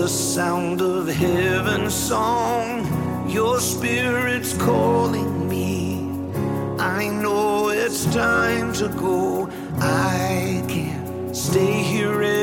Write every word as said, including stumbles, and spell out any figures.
the sound of heaven's song. Your spirit's calling me. I know it's time to go. I can't stay here